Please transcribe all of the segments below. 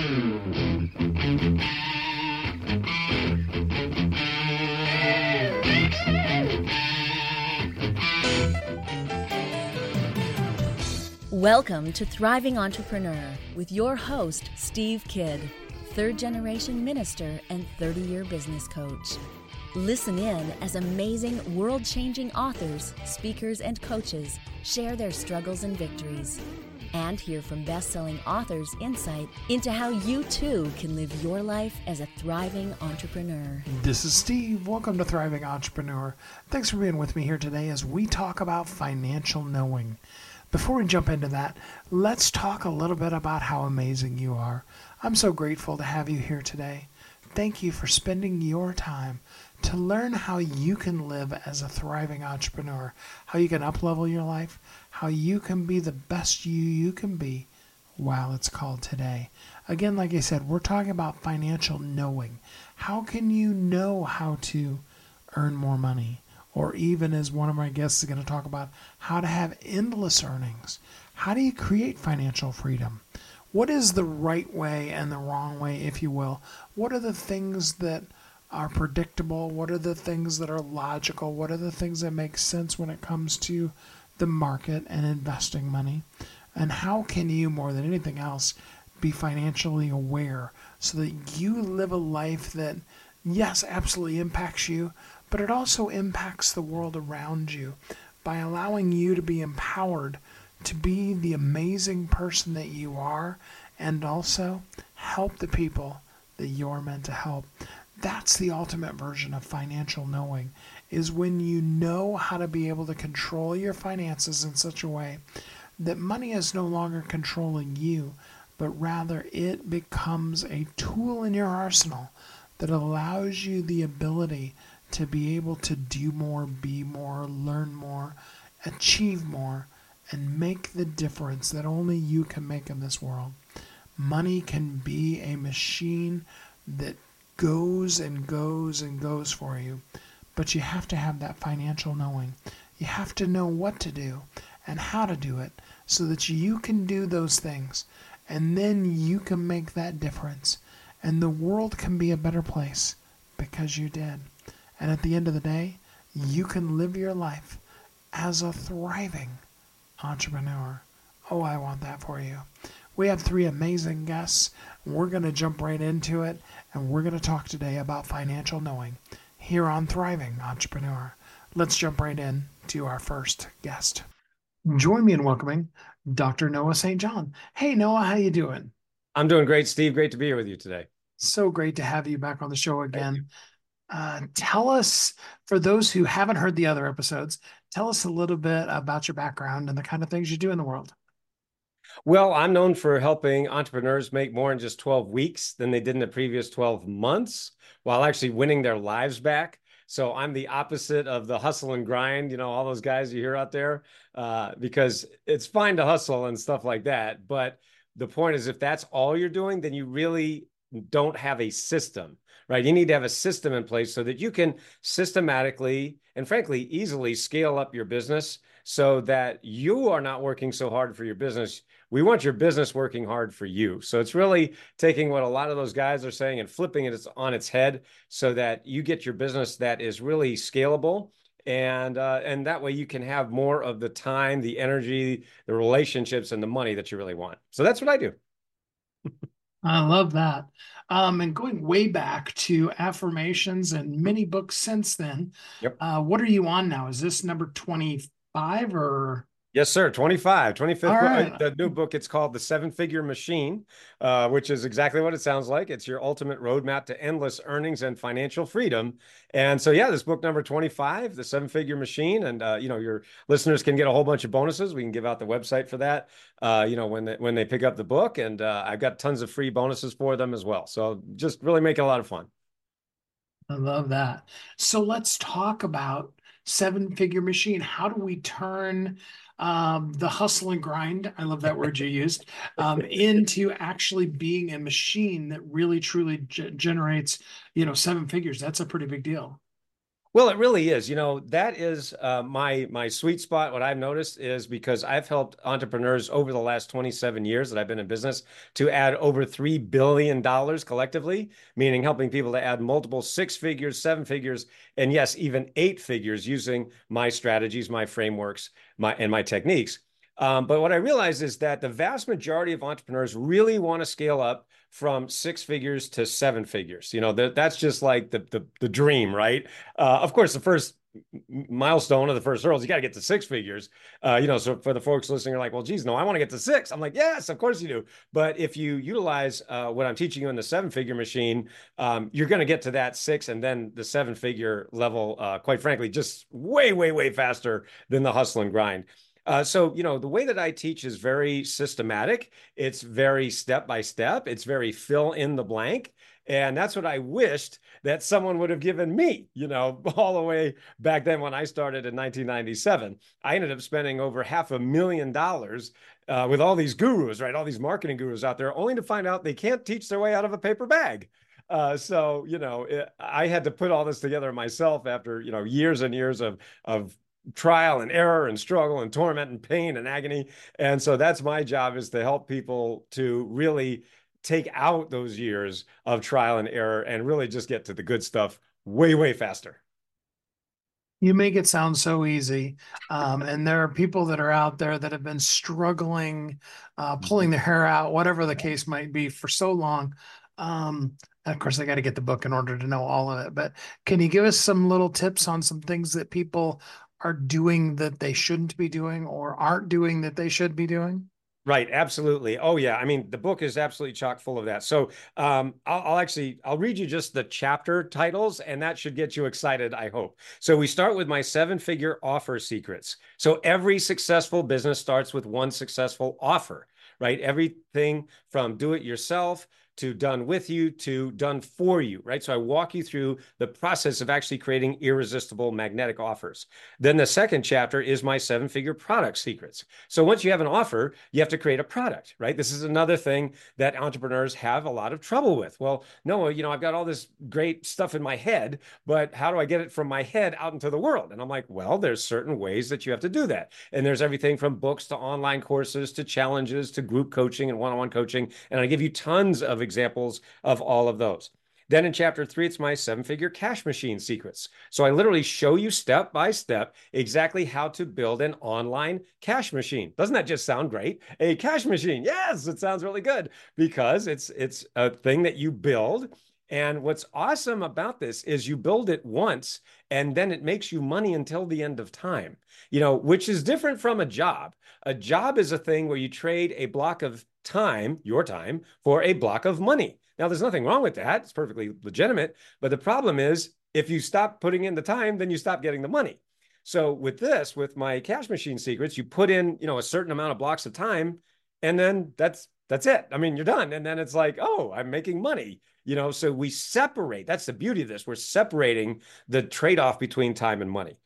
Welcome to Thriving Entrepreneur with your host, Steve Kidd, third-generation minister and 30-year business coach. Listen in as amazing, world-changing authors, speakers, and coaches share their struggles and victories. And hear from best-selling authors' insight into how you too can live your life as a thriving entrepreneur. This is Steve. Welcome to Thriving Entrepreneur. Thanks for being with me here today as we talk about financial knowing. Before we jump into that, let's talk a little bit about how amazing you are. I'm so grateful to have you here today. Thank you for spending your time to learn how you can live as a thriving entrepreneur, how you can up-level your life, how you can be the best you can be while it's called today. Again, like I said, we're talking about financial knowing. How can you know how to earn more money? Or even, as one of my guests is going to talk about, how to have endless earnings. How do you create financial freedom? What is the right way and the wrong way, if you will? What are the things that are predictable? What are the things that are logical? What are the things that make sense when it comes to the market and investing money? And how can you, more than anything else, be financially aware so that you live a life that, yes, absolutely impacts you, but it also impacts the world around you by allowing you to be empowered to be the amazing person that you are and also help the people that you're meant to help. That's the ultimate version of financial knowing, is when you know how to be able to control your finances in such a way that money is no longer controlling you, but rather it becomes a tool in your arsenal that allows you the ability to be able to do more, be more, learn more, achieve more, and make the difference that only you can make in this world. Money can be a machine that goes and goes and goes for you, but you have to have that financial knowing. You have to know what to do and how to do it so that you can do those things, and then you can make that difference, and the world can be a better place because you did. And at the end of the day, you can live your life as a thriving entrepreneur. Oh, I want that for you. We have three amazing guests. We're going to jump right into it, and we're going to talk today about financial knowing here on Thriving Entrepreneur. Let's jump right in to our first guest. Join me in welcoming Dr. Noah St. John. Hey, Noah, how you doing? I'm doing great, Steve. Great to be here with you today. So great to have you back on the show again. Tell us, for those who haven't heard the other episodes, tell us a little bit about your background and the kind of things you do in the world. Well, I'm known for helping entrepreneurs make more in just 12 weeks than they did in the previous 12 months while actually winning their lives back. So I'm the opposite of the hustle and grind, all those guys you hear out there, because it's fine to hustle and stuff like that. But the point is, if that's all you're doing, then you really don't have a system, right? You need to have a system in place so that you can systematically and frankly, easily scale up your business so that you are not working so hard for your business. We want your business working hard for you. So it's really taking what a lot of those guys are saying and flipping it on its head so that you get your business that is really scalable. And that way you can have more of the time, the energy, the relationships, and the money that you really want. So that's what I do. I love that. And going way back to affirmations and many books since then. Yep. What are you on now? Is this number 25 or? Yes, sir. 25th right. book. The new book, it's called The Seven-Figure Machine, which is exactly what it sounds like. It's your ultimate roadmap to endless earnings and financial freedom. And so, yeah, this book number 25, The Seven-Figure Machine. And, your listeners can get a whole bunch of bonuses. We can give out the website for that, when they pick up the book. And I've got tons of free bonuses for them as well. So just really make it a lot of fun. I love that. So let's talk about Seven-Figure Machine. How do we turn the hustle and grind, I love that word you used, into actually being a machine that really truly generates, 7 figures? That's a pretty big deal. Well, it really is. That is my sweet spot. What I've noticed is because I've helped entrepreneurs over the last 27 years that I've been in business to add over $3 billion collectively, meaning helping people to add multiple six figures, seven figures, and yes, even eight figures using my strategies, my frameworks, my techniques. But what I realize is that the vast majority of entrepreneurs really want to scale up from six figures to seven figures. That's just like the dream, right? Of course, the first milestone of the first hurdle is you got to get to six figures. So for the folks listening, are like, well, geez, no, I want to get to six. I'm like, yes, of course you do. But if you utilize what I'm teaching you in the seven-figure machine, you're going to get to that six and then the seven-figure level, quite frankly, just way, way, way faster than the hustle and grind. So, the way that I teach is very systematic. It's very step by step. It's very fill in the blank. And that's what I wished that someone would have given me, all the way back then when I started in 1997. I ended up spending over $500,000 with all these gurus, right? All these marketing gurus out there, only to find out they can't teach their way out of a paper bag. I had to put all this together myself after, years and years of trial and error and struggle and torment and pain and agony. And so that's my job, is to help people to really take out those years of trial and error and really just get to the good stuff way, way faster. You make it sound so easy. And there are people that are out there that have been struggling, pulling their hair out, whatever the case might be, for so long. And of course, I got to get the book in order to know all of it. But can you give us some little tips on some things that people are doing that they shouldn't be doing, or aren't doing that they should be doing? Right, absolutely. Oh yeah, I mean the book is absolutely chock full of that. So I'll read you just the chapter titles, and that should get you excited, I hope. So we start with my seven-figure offer secrets. So every successful business starts with one successful offer, right? Everything from do it yourself to done with you to done for you, right? So I walk you through the process of actually creating irresistible magnetic offers. Then the second chapter is my seven-figure product secrets. So once you have an offer, you have to create a product, right? This is another thing that entrepreneurs have a lot of trouble with. Well, no, I've got all this great stuff in my head, but how do I get it from my head out into the world? And I'm like, well, there's certain ways that you have to do that. And there's everything from books to online courses to challenges to group coaching and one-on-one coaching. And I give you tons of examples of all of those. Then in chapter 3, it's my seven-figure cash machine secrets. So I literally show you step by step exactly how to build an online cash machine. Doesn't that just sound great? A cash machine. Yes, it sounds really good because it's a thing that you build. And what's awesome about this is you build it once and then it makes you money until the end of time, which is different from a job. A job is a thing where you trade a block of time, your time, for a block of money. Now, there's nothing wrong with that. It's perfectly legitimate. But the problem is, if you stop putting in the time, then you stop getting the money. So with my cash machine secrets, you put in, a certain amount of blocks of time, and then that's it. I mean, you're done. And then it's like, oh, I'm making money. So we separate. That's the beauty of this. We're separating the trade-off between time and money.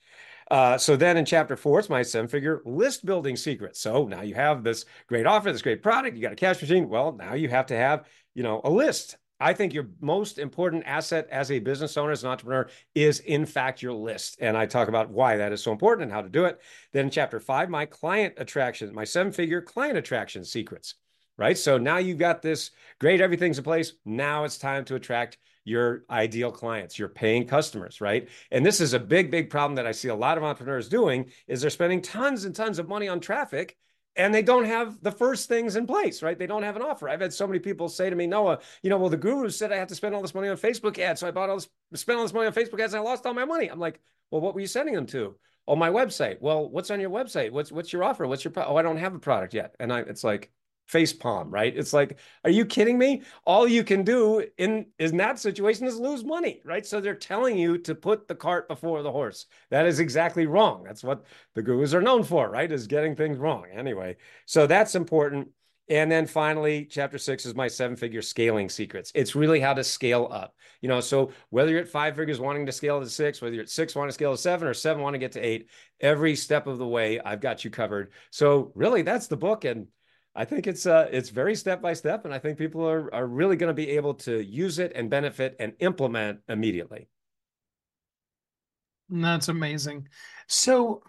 So then in chapter 4, it's my seven-figure list building secret. So now you have this great offer, this great product, you got a cash machine. Well, now you have to have, a list. I think your most important asset as a business owner, as an entrepreneur, is in fact your list. And I talk about why that is so important and how to do it. Then in chapter 5, my client attraction, my seven-figure client attraction secrets, right? So now you've got this great, everything's in place. Now it's time to attract your ideal clients, your paying customers, right? And this is a big, big problem that I see a lot of entrepreneurs doing, is they're spending tons and tons of money on traffic and they don't have the first things in place, right? They don't have an offer. I've had so many people say to me, Noah, well, the guru said I have to spend all this money on Facebook ads. So I spent all this money on Facebook ads and I lost all my money. I'm like, well, what were you sending them to? Oh, my website. Well, what's on your website? What's your offer? Oh, I don't have a product yet. And it's like, face palm, right? It's like, are you kidding me? All you can do in that situation is lose money, right? So they're telling you to put the cart before the horse. That is exactly wrong. That's what the gurus are known for, right? Is getting things wrong. Anyway, so that's important. And then finally, chapter 6 is my seven-figure scaling secrets. It's really how to scale up. So whether you're at 5 figures wanting to scale to 6, whether you're at 6 wanting to scale to 7, or 7 want to get to 8, every step of the way, I've got you covered. So really, that's the book. And I think it's very step by step, and I think people are really going to be able to use it and benefit and implement immediately. That's amazing. So,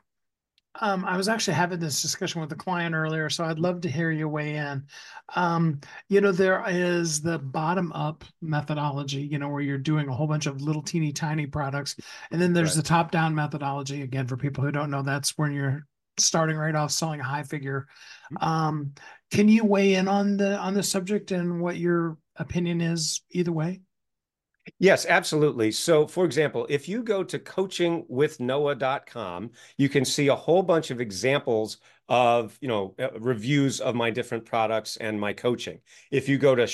I was actually having this discussion with a client earlier, so I'd love to hear you weigh in. Um, there is the bottom up methodology, where you're doing a whole bunch of little teeny tiny products. And then there's Right. the top down methodology. Again, for people who don't know, that's when you're starting right off selling a high figure. Um, can you weigh in on the subject and what your opinion is either way? Yes, absolutely. So, for example, if you go to coachingwithnoah.com, you can see a whole bunch of examples of, reviews of my different products and my coaching. If you go to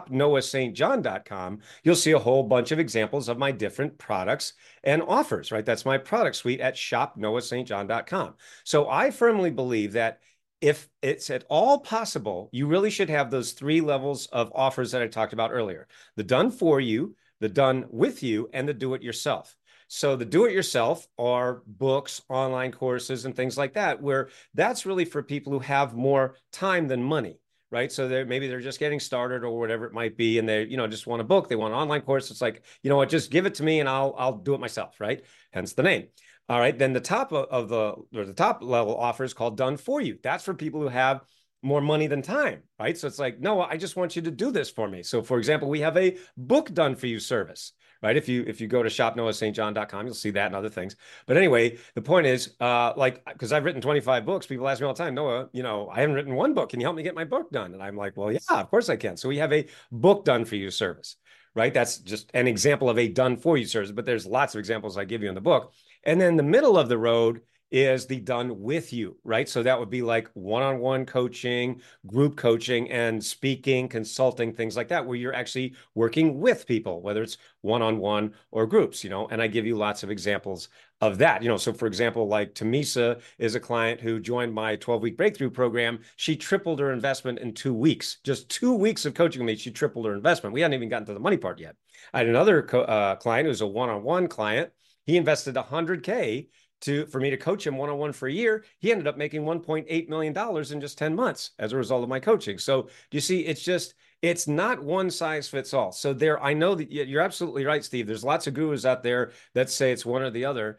shopnoahstjohn.com, you'll see a whole bunch of examples of my different products and offers, right? That's my product suite at shopnoahstjohn.com. So, I firmly believe that if it's at all possible, you really should have those three levels of offers that I talked about earlier: the done for you, the done with you, and the do it yourself. So the do it yourself are books, online courses, and things like that, where that's really for people who have more time than money, right? So maybe they're just getting started or whatever it might be, and they just want a book, they want an online course. It's like, you know what, just give it to me and I'll do it myself, right? Hence the name. All right, then the top of the top level offer is called done for you. That's for people who have more money than time, right? So it's like, no, I just want you to do this for me. So for example, we have a book done for you service, right? If you go to shopnoahstjohn.com, you'll see that and other things. But anyway, the point is, because I've written 25 books, people ask me all the time, Noah, I haven't written one book. Can you help me get my book done? And I'm like, well, yeah, of course I can. So we have a book done for you service, right? That's just an example of a done for you service, but there's lots of examples I give you in the book. And then the middle of the road is the done with you, right? So that would be like one-on-one coaching, group coaching, and speaking, consulting, things like that, where you're actually working with people, whether it's one-on-one or groups, and I give you lots of examples of that. So for example, like Tamisa is a client who joined my 12-week breakthrough program. She tripled her investment in 2 weeks. Just 2 weeks of coaching with me, she tripled her investment. We hadn't even gotten to the money part yet. I had another client who's a one-on-one client. He invested 100K for me to coach him one-on-one for a year. He ended up making $1.8 million in just 10 months as a result of my coaching. So do you see, it's not one size fits all. So I know that you're absolutely right, Steve. There's lots of gurus out there that say it's one or the other.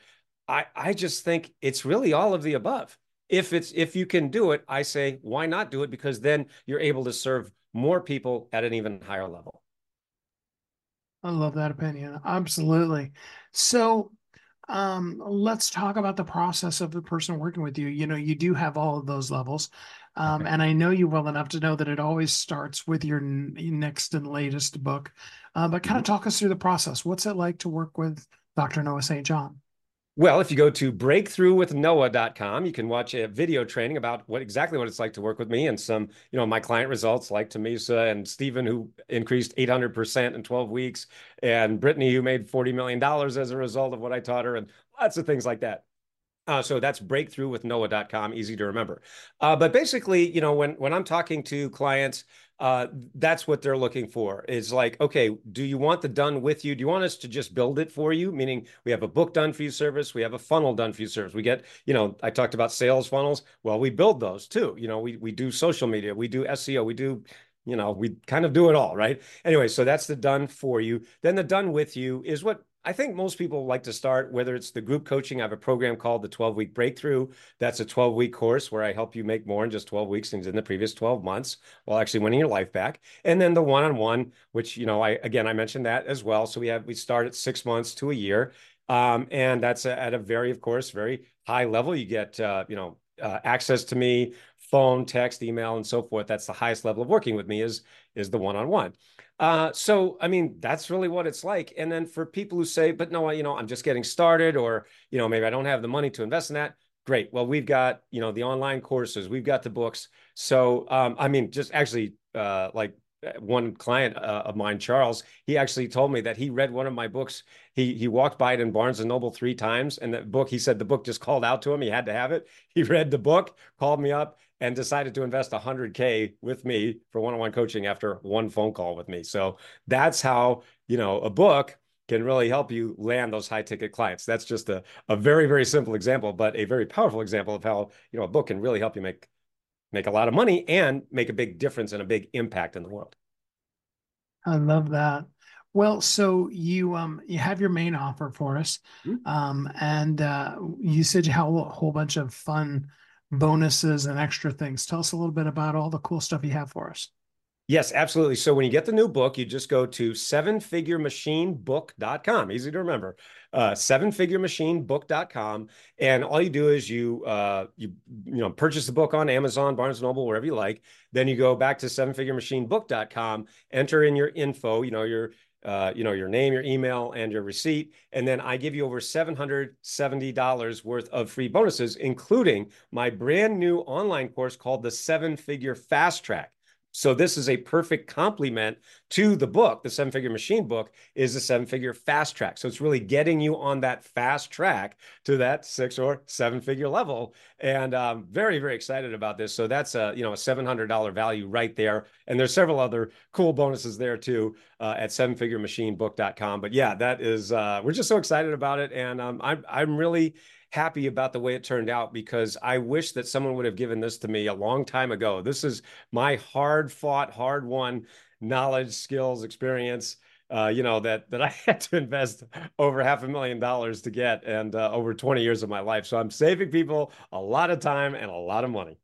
I just think it's really all of the above. If you can do it, I say, why not do it? Because then you're able to serve more people at an even higher level. I love that opinion. Absolutely. So, let's talk about the process of the person working with you. You do have all of those levels. And I know you well enough to know that it always starts with your next and latest book. But kind of talk us through the process. What's it like to work with Dr. Noah St. John? Well, if you go to breakthroughwithnoah.com, you can watch a video training about exactly what it's like to work with me and some, my client results like Tamisa and Stephen, who increased 800% in 12 weeks, and Brittany, who made $40 million as a result of what I taught her, and lots of things like that. So that's breakthroughwithnoah.com, easy to remember. But basically, when I'm talking to clients, that's what they're looking for. Is like, okay, do you want the done with you? Do you want us to just build it for you? Meaning we have a book done for you service, we have a funnel done for you service. We get, I talked about sales funnels. Well, we build those too. We do social media, we do SEO, we kind of do it all, right? Anyway, so that's the done for you. Then the done with you is what I think most people like to start, whether it's the group coaching. I have a program called the 12-week breakthrough. That's a 12-week course where I help you make more in just 12 weeks than in the previous 12 months while actually winning your life back. And then the one-on-one, which, I mentioned that as well. So we start at 6 months to a year. And that's at a of course, very high level. You get, access to me, phone, text, email, and so forth. That's the highest level of working with me is the one-on-one. So, I mean, that's really what it's like. And then for people who say, but no, I'm just getting started, or, maybe I don't have the money to invest in that. Great. Well, we've got, the online courses, we've got the books. So, just actually, one client of mine, Charles, he actually told me that he read one of my books. He walked by it in Barnes and Noble 3 times, and he said the book just called out to him. He had to have it. He read the book, called me up, and decided to invest 100K with me for one-on-one coaching after one phone call with me. So that's how, a book can really help you land those high ticket clients. That's just a very, very simple example, but a very powerful example of how, a book can really help you make a lot of money and make a big difference and a big impact in the world. I love that. Well, so you have your main offer for us, and you said you have a whole bunch of fun bonuses and extra things. Tell us a little bit about all the cool stuff you have for us. Yes, absolutely. So when you get the new book, you just go to sevenfiguremachinebook.com. Easy to remember. Sevenfiguremachinebook.com. And all you do is you purchase the book on Amazon, Barnes & Noble, wherever you like. Then you go back to sevenfiguremachinebook.com, enter in your info, your name, your email, and your receipt. And then I give you over $770 worth of free bonuses, including my brand new online course called the Seven Figure Fast Track. So this is a perfect complement to the book. The Seven Figure Machine book is the Seven Figure Fast Track. So it's really getting you on that fast track to that 6 or 7 figure level. And I'm very, very excited about this. So that's a $700 value right there. And there's several other cool bonuses there too at sevenfiguremachinebook.com. But yeah, that is we're just so excited about it. And I'm really happy about the way it turned out, because I wish that someone would have given this to me a long time ago. This is my hard fought, hard won knowledge, skills, experience, that I had to invest over $500,000 to get, and over 20 years of my life. So I'm saving people a lot of time and a lot of money.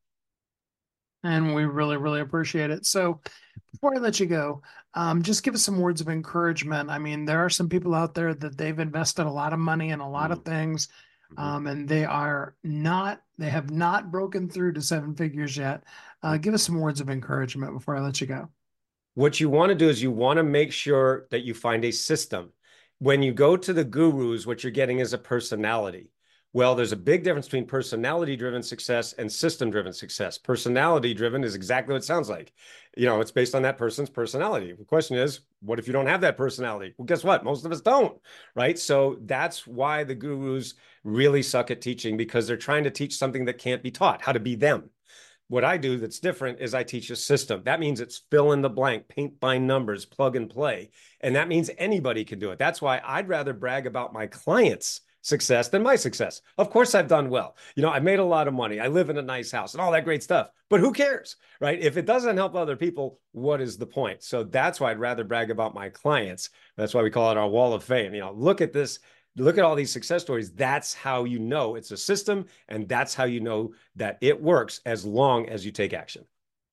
And we really, really appreciate it. So before I let you go, just give us some words of encouragement. I mean, there are some people out there that they've invested a lot of money in a lot of things. And they have not broken through to 7 figures yet. Give us some words of encouragement before I let you go. What you want to do is you want to make sure that you find a system. When you go to the gurus, what you're getting is a personality. Well, there's a big difference between personality-driven success and system-driven success. Personality-driven is exactly what it sounds like. It's based on that person's personality. The question is, what if you don't have that personality? Well, guess what? Most of us don't, right? So that's why the gurus really suck at teaching, because they're trying to teach something that can't be taught, how to be them. What I do that's different is I teach a system. That means it's fill in the blank, paint by numbers, plug and play. And that means anybody can do it. That's why I'd rather brag about my clients' success than my success. Of course, I've done well. I've made a lot of money. I live in a nice house and all that great stuff. But who cares, right? If it doesn't help other people, what is the point? So that's why I'd rather brag about my clients. That's why we call it our wall of fame. Look at this. Look at all these success stories. That's how you know it's a system, and that's how you know that it works, as long as you take action.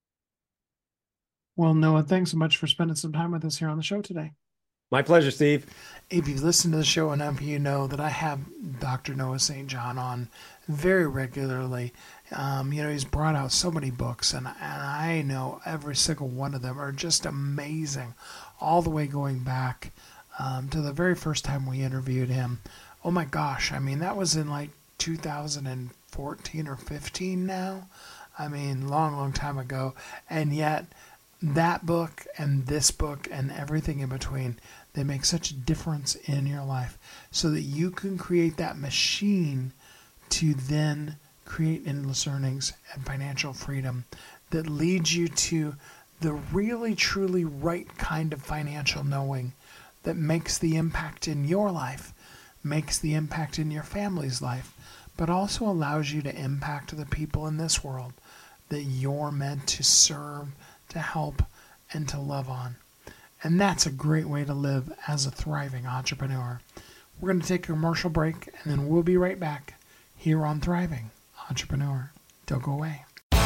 Well, Noah, thanks so much for spending some time with us here on the show today. My pleasure, Steve. If you've listened to the show enough, you know that I have Dr. Noah St. John on very regularly. He's brought out so many books, and I know every single one of them are just amazing, all the way going back to the very first time we interviewed him. Oh my gosh, I mean, that was in like 2014 or 15 now. I mean, long, long time ago. And yet that book and this book and everything in between, they make such a difference in your life, so that you can create that machine to then create endless earnings and financial freedom that leads you to the really, truly right kind of financial knowing that makes the impact in your life, makes the impact in your family's life, but also allows you to impact the people in this world that you're meant to serve, to help, and to love on. And that's a great way to live as a thriving entrepreneur. We're going to take a commercial break, and then we'll be right back here on Thriving Entrepreneur. Don't go away.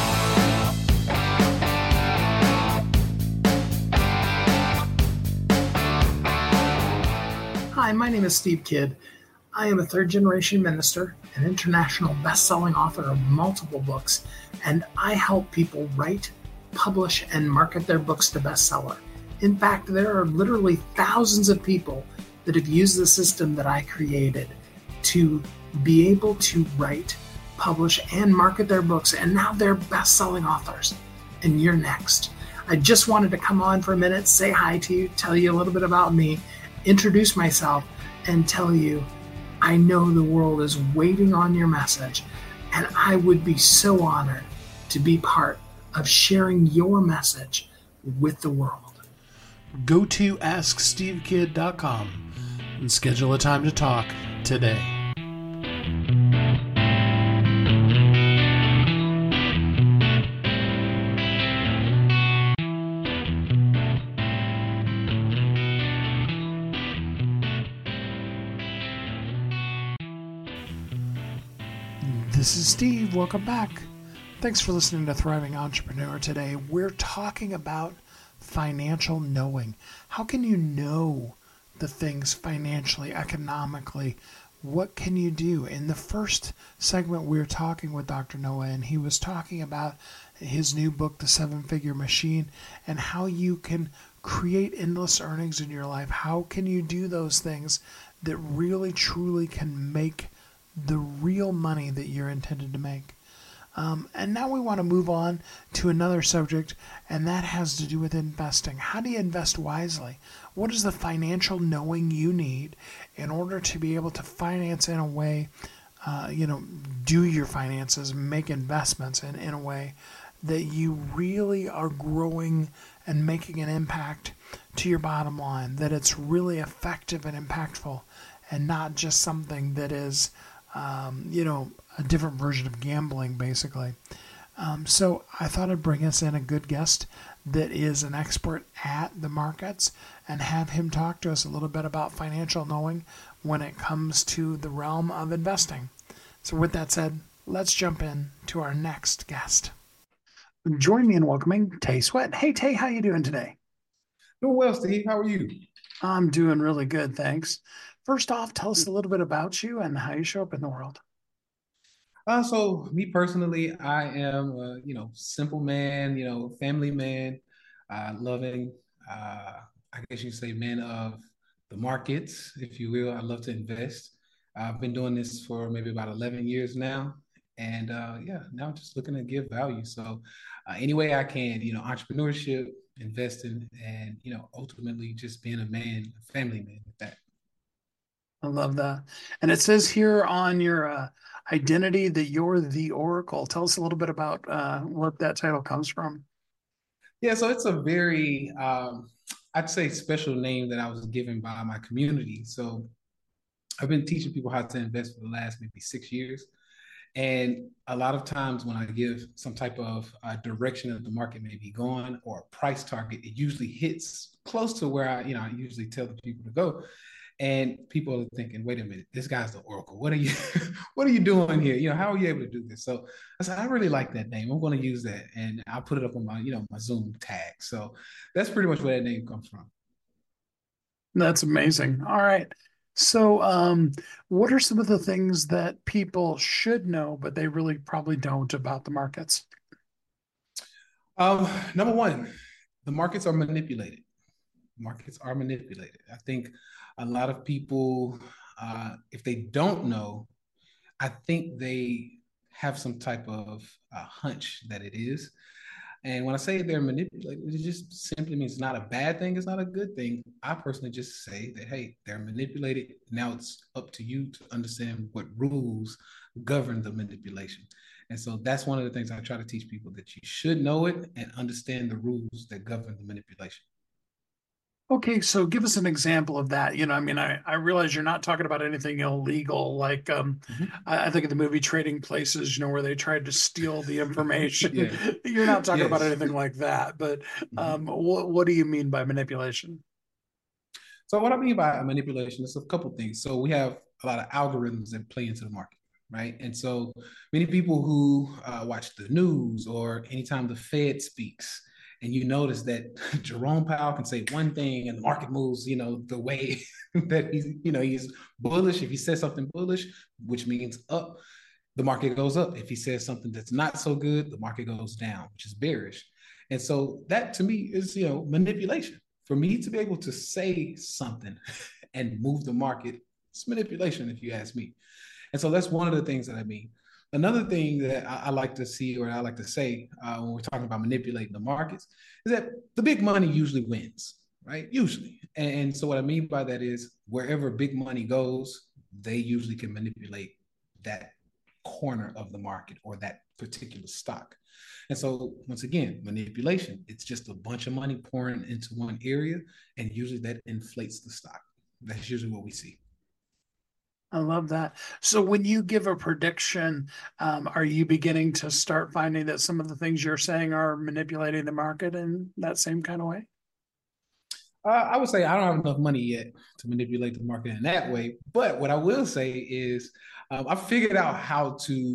Hi, my name is Steve Kidd. I am a third-generation minister, an international best-selling author of multiple books, and I help people write, publish, and market their books to bestseller. In fact, there are literally thousands of people that have used the system that I created to be able to write, publish, and market their books, and now they're best-selling authors. And you're next. I just wanted to come on for a minute, say hi to you, tell you a little bit about me, introduce myself, and tell you I know the world is waiting on your message, and I would be so honored to be part of sharing your message with the world. Go to AskSteveKidd.com and schedule a time to talk today. This is Steve. Welcome back. Thanks for listening to Thriving Entrepreneur today. We're talking about financial knowing. How can you know the things financially, economically? What can you do? In the first segment, we were talking with Dr. Noah, and he was talking about his new book, The Seven-Figure Machine, and how you can create endless earnings in your life. How can you do those things that really, truly can make the real money that you're intended to make? And now we want to move on to another subject, and that has to do with investing. How do you invest wisely? What is the financial knowing you need in order to be able to finance in a way, do your finances, make investments in a way that you really are growing and making an impact to your bottom line, that it's really effective and impactful, and not just something that is, a different version of gambling, basically. So I thought I'd bring us in a good guest that is an expert at the markets and have him talk to us a little bit about financial knowing when it comes to the realm of investing. So with that said, let's jump in to our next guest. Join me in welcoming Tay Sweat. Hey, Tay, how you doing today? Doing well, Steve. How are you? I'm doing really good, thanks. First off, tell us a little bit about you and how you show up in the world. So me personally, I am simple man, family man, loving, I guess you say man of the markets, if you will. I love to invest. I've been doing this for maybe about 11 years now. And now I'm just looking to give value. So any way I can, entrepreneurship, investing, and, ultimately just being a man, a family man with that. I love that. And it says here on your identity that you're the Oracle. Tell us a little bit about what that title comes from. Yeah, so it's a very, I'd say, special name that I was given by my community. So I've been teaching people how to invest for the last maybe 6 years. And a lot of times when I give some type of direction that the market may be going or a price target, it usually hits close to where I usually tell the people to go. And people are thinking, wait a minute, this guy's the Oracle. What are you, what are you doing here? How are you able to do this? So I said, I really like that name. I'm going to use that, and I'll put it up on my, my Zoom tag. So that's pretty much where that name comes from. That's amazing. All right. So, what are some of the things that people should know, but they really probably don't about the markets? Number one, the markets are manipulated. Markets are manipulated. I think a lot of people, if they don't know, I think they have some type of hunch that it is. And when I say they're manipulated, it just simply means it's not a bad thing. It's not a good thing. I personally just say that, hey, they're manipulated. Now it's up to you to understand what rules govern the manipulation. And so that's one of the things I try to teach people, that you should know it and understand the rules that govern the manipulation. Okay, so give us an example of that. I realize you're not talking about anything illegal, like I think of the movie Trading Places, where they tried to steal the information. Yeah. You're not talking Yes. about anything like that, but what do you mean by manipulation? So what I mean by manipulation is a couple of things. So we have a lot of algorithms that play into the market, right? And so many people who watch the news or anytime the Fed speaks, and you notice that Jerome Powell can say one thing and the market moves, the way that he's bullish. If he says something bullish, which means up, the market goes up. If he says something that's not so good, the market goes down, which is bearish. And so that to me is, manipulation. For me to be able to say something and move the market, it's manipulation, if you ask me. And so that's one of the things that I mean. Another thing that I like to see, or I like to say when we're talking about manipulating the markets, is that the big money usually wins, right? Usually. And so what I mean by that is wherever big money goes, they usually can manipulate that corner of the market or that particular stock. And so once again, manipulation, it's just a bunch of money pouring into one area, and usually that inflates the stock. That's usually what we see. I love that. So when you give a prediction, are you beginning to start finding that some of the things you're saying are manipulating the market in that same kind of way? I would say I don't have enough money yet to manipulate the market in that way. But what I will say is I've figured out how to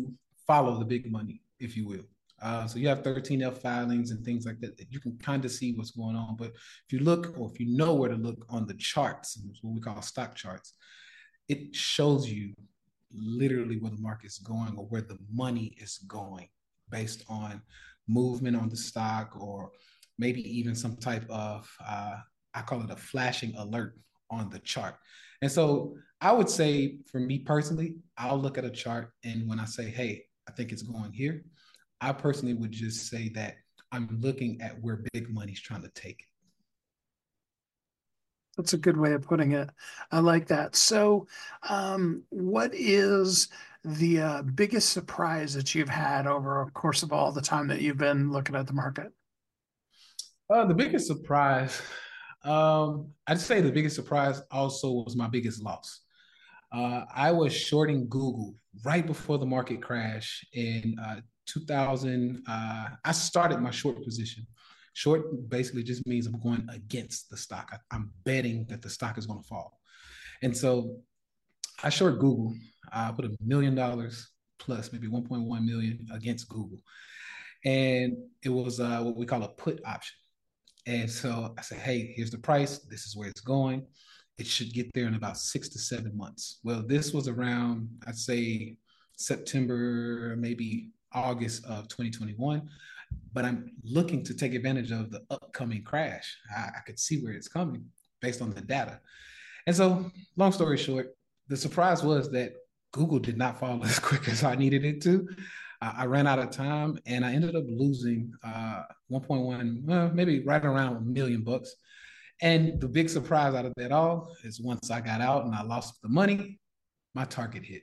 follow the big money, if you will. So you have 13F filings and things like that, that you can kind of see what's going on. But if you look, or if you know where to look on the charts, what we call stock charts, it shows you literally where the market's going or where the money is going based on movement on the stock, or maybe even some type of, I call it a flashing alert on the chart. And so I would say for me personally, I'll look at a chart, and when I say, hey, I think it's going here, I personally would just say that I'm looking at where big money's trying to take it. That's a good way of putting it. I like that. So, what is the biggest surprise that you've had over the course of all the time that you've been looking at the market? The biggest surprise, I'd say the biggest surprise also was my biggest loss. I was shorting Google right before the market crash in 2000. I started my short position. Short basically just means I'm going against the stock. I'm betting that the stock is going to fall. And so I short Google. I put $1 million plus, maybe 1.1 million against Google. And it was what we call a put option. And so I said, hey, here's the price. This is where it's going. It should get there in about 6 to 7 months. Well, this was around, I'd say, September, maybe August of 2021. But I'm looking to take advantage of the upcoming crash. I could see where it's coming based on the data. And so, long story short, the surprise was that Google did not fall as quick as I needed it to. I ran out of time, and I ended up losing 1.1, well, maybe right around $1 million. And the big surprise out of that all is once I got out and I lost the money, my target hit.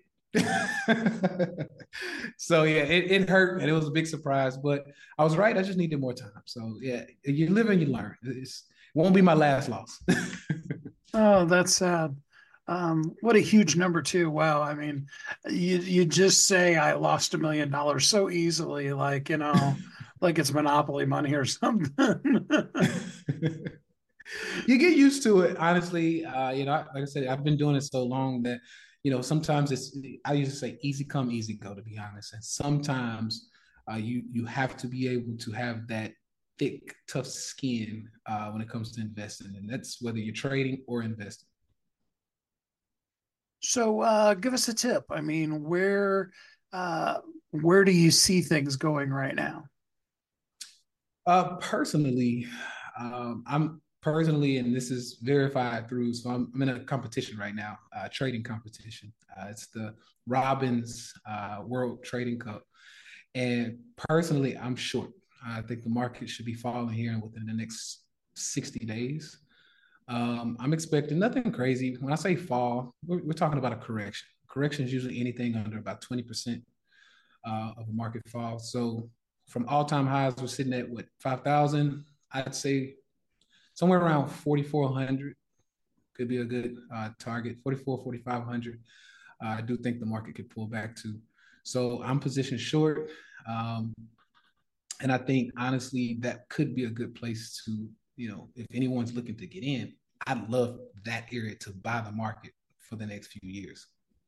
So yeah, it hurt, and it was a big surprise, but I was right. I just needed more time. So yeah, you live and you learn. It won't be my last loss. Oh, that's sad. What a huge number too. Wow. I mean, you just say I lost $1 million so easily, like, like it's Monopoly money or something. You get used to it, honestly. Like I said, I've been doing it so long that, sometimes I used to say easy come, easy go, to be honest. And sometimes you have to be able to have that thick, tough skin when it comes to investing. And that's whether you're trading or investing. So give us a tip. I mean, where do you see things going right now? Personally, I'm personally, and this is verified through, so I'm in a competition right now, trading competition. It's the Robbins World Trading Cup. And personally, I'm short. I think the market should be falling here within the next 60 days. I'm expecting nothing crazy. When I say fall, we're talking about a correction. Correction is usually anything under about 20% of a market fall. So from all-time highs, we're sitting at what, 5,000? I'd say somewhere around 4,400 could be a good target. 44, 4,500. I do think the market could pull back to. So I'm positioned short. And I think, honestly, that could be a good place to, if anyone's looking to get in, I'd love that area to buy the market for the next few years.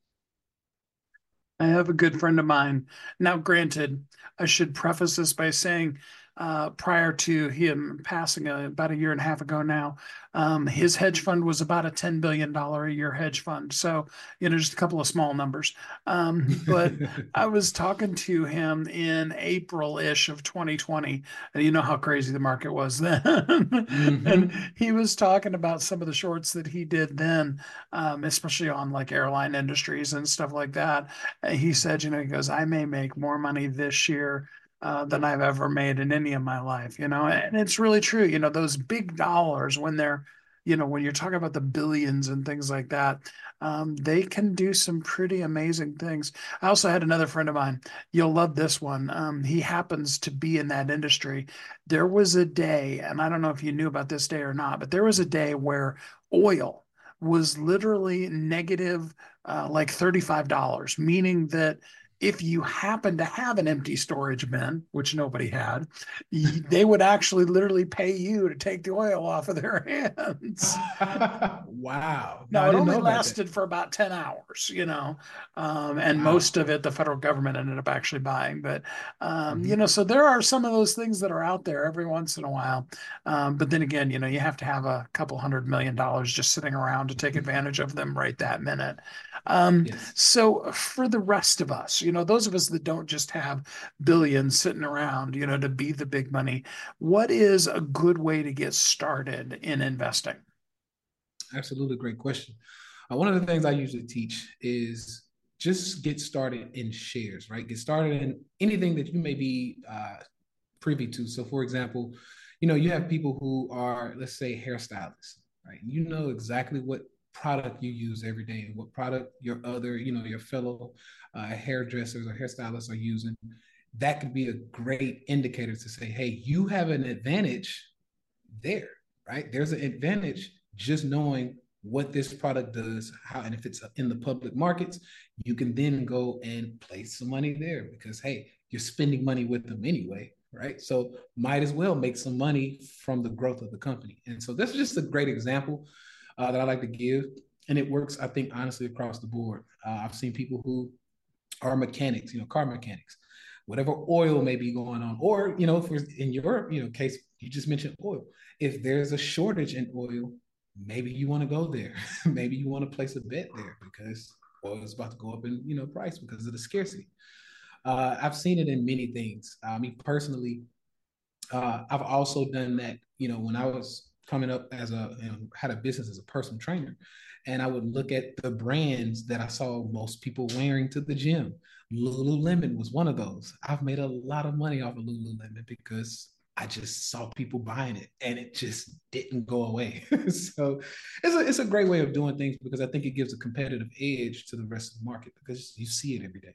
I have a good friend of mine. Now, granted, I should preface this by saying, prior to him passing about a year and a half ago now, his hedge fund was about a $10 billion a year hedge fund. So, just a couple of small numbers. But I was talking to him in April-ish of 2020, and you know how crazy the market was then. Mm-hmm. And he was talking about some of the shorts that he did then, especially on like airline industries and stuff like that. And he said, he goes, I may make more money this year than I've ever made in any of my life, and it's really true. Those big dollars, when they're, when you're talking about the billions and things like that, they can do some pretty amazing things. I also had another friend of mine. You'll love this one. He happens to be in that industry. There was a day, and I don't know if you knew about this day or not, but there was a day where oil was literally negative, like $35, meaning that if you happen to have an empty storage bin, which nobody had, they would actually literally pay you to take the oil off of their hands. Wow. No, No, I it didn't only know about that. lasted for about 10 hours, and Wow. most of it the federal government ended up actually buying. But, Mhm. so there are some of those things that are out there every once in a while. But then again, you have to have a couple $100 million just sitting around to take advantage of them right that minute. Yes. So for the rest of us, those of us that don't just have billions sitting around, to be the big money, what is a good way to get started in investing? Absolutely great question. One of the things I usually teach is just get started in shares, right? Get started in anything that you may be privy to. So, for example, you have people who are, let's say, hairstylists, right? You know exactly what product you use every day and what product your other, your fellow hairdressers or hairstylists are using. That could be a great indicator to say, hey, you have an advantage there, right? There's an advantage just knowing what this product does, how, and if it's in the public markets, you can then go and place some money there because, hey, you're spending money with them anyway, right? So might as well make some money from the growth of the company. And so that's just a great example that I like to give. And it works, I think, honestly, across the board. I've seen people who are mechanics, car mechanics, whatever oil may be going on, or if we're in your case, you just mentioned oil. If there's a shortage in oil, maybe you want to go there. Maybe you want to place a bet there because oil is about to go up in price because of the scarcity. I've seen it in many things. Me personally, I've also done that. When I was coming up as had a business as a personal trainer, and I would look at the brands that I saw most people wearing to the gym. Lululemon was one of those. I've made a lot of money off of Lululemon because I just saw people buying it, and it just didn't go away. So it's a great way of doing things because I think it gives a competitive edge to the rest of the market because you see it every day.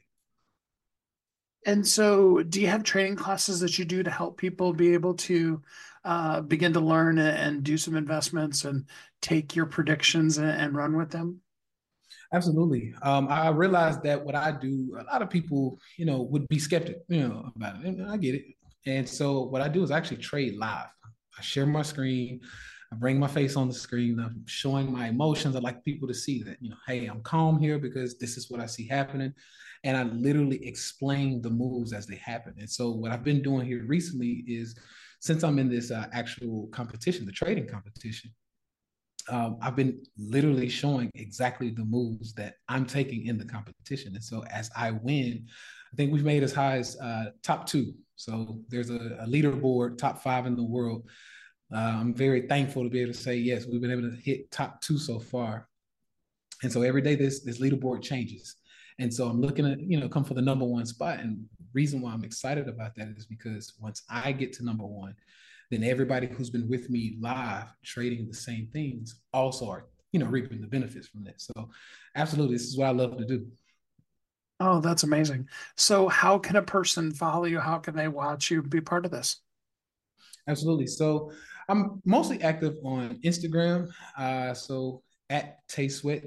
And so, do you have training classes that you do to help people be able to begin to learn and do some investments and take your predictions and run with them? Absolutely. I realized that what I do, a lot of people, would be skeptic, about it. And I get it. And so what I do is actually trade live. I share my screen. I bring my face on the screen. I'm showing my emotions. I like people to see that, hey, I'm calm here because this is what I see happening. And I literally explain the moves as they happen. And so what I've been doing here recently is since I'm in this actual competition, the trading competition, I've been literally showing exactly the moves that I'm taking in the competition. And so as I win, I think we've made as high as top two. So there's a leaderboard, top five in the world. I'm very thankful to be able to say, yes, we've been able to hit top two so far. And so every day this leaderboard changes. And so I'm looking at, come for the number one spot. And the reason why I'm excited about that is because once I get to number one, then everybody who's been with me live trading the same things also are, reaping the benefits from that. So absolutely, this is what I love to do. Oh, that's amazing. So, how can a person follow you? How can they watch you be part of this? Absolutely. So I'm mostly active on Instagram. So at Tay Sweat,